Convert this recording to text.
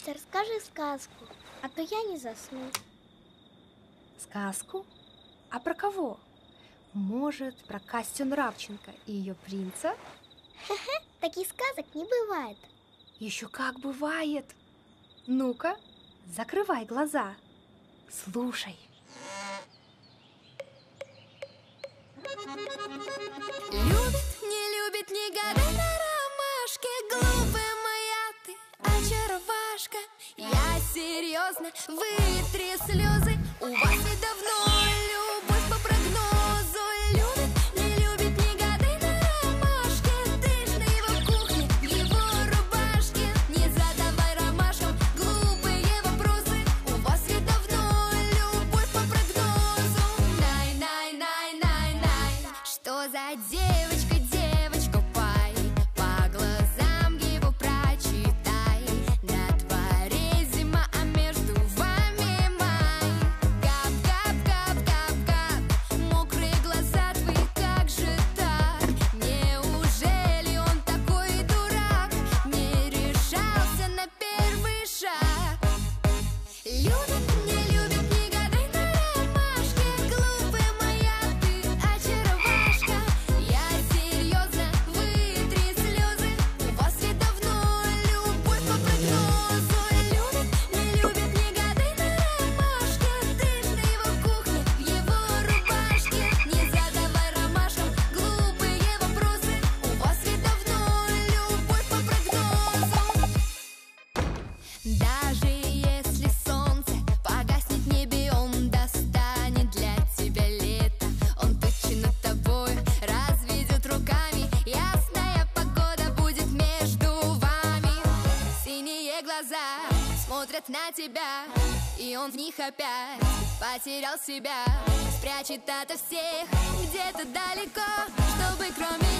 Настя, расскажи сказку, а то я не засну. Сказку? А про кого? Может, про Костю Нравченко и ее принца? Хе-хе, таких сказок не бывает. Еще как бывает. Ну-ка, закрывай глаза. Слушай. Любит, не любит, не гадай на ромашке. Глупая моя ты, очаровашка. Я серьезно, вытри слезы. У вас ведь давно любовь по прогнозу. Любит, не любит, не гадай на ромашке. Ты ж на его кухне, в его рубашке. Не задавай ромашкам глупые вопросы. У вас ведь давно любовь по прогнозу. Най-най-най-най-най. Что за девочка, девочка, пай? По глазам его прочитай. На дворе зима, а между вами май. Кап-кап-кап-кап-кап. Мокрые глаза твои, как же так? Неужели он такой дурак? Не решался на первый шаг. Любит, не любит, не гадай на ромашке. Глупая моя ты, очаровашка. Я серьезно, вытри слезы. У вас ведь давно любовь по прогнозу. Любит, не любит, не гадай на ромашке. Ты ж на его кухне, в его рубашке. Не задавай ромашкам глупые вопросы. У вас ведь давно любовь по прогнозу. Даже если солнце погаснет в небе, он достанет для тебя лето. Он тучи над тобой разведет руками. Ясная погода будет между вами. Синие глаза смотрят на тебя, и он в них опять потерял себя. Спрячет ото всех где-то далеко, чтобы кроме